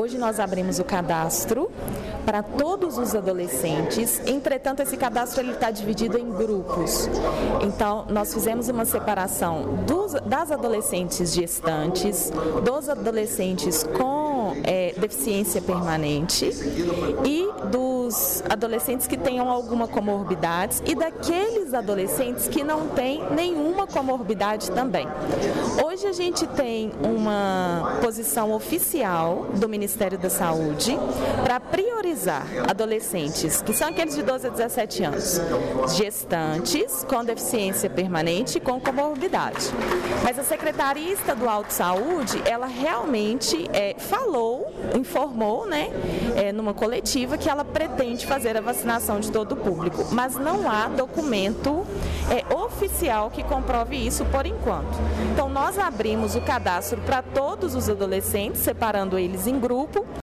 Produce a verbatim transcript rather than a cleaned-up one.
Hoje nós abrimos o cadastro para todos os adolescentes, entretanto esse cadastro está dividido em grupos. Então nós fizemos uma separação dos, das adolescentes gestantes, dos adolescentes com é, deficiência permanente e dos adolescentes que tenham alguma comorbidade e daqueles adolescentes que não têm nenhuma comorbidade também. Hoje a gente tem uma posição oficial do Ministério da Saúde para priorizar adolescentes, que são aqueles de doze a dezessete anos, gestantes com deficiência permanente e com comorbidade. Mas a Secretaria Estadual de Saúde, ela realmente é, falou, informou, né, é, numa coletiva que ela pretende fazer a vacinação de todo o público, mas não há documento é, oficial que comprove isso por enquanto. Então nós abrimos o cadastro para todos os adolescentes, separando eles em grupo,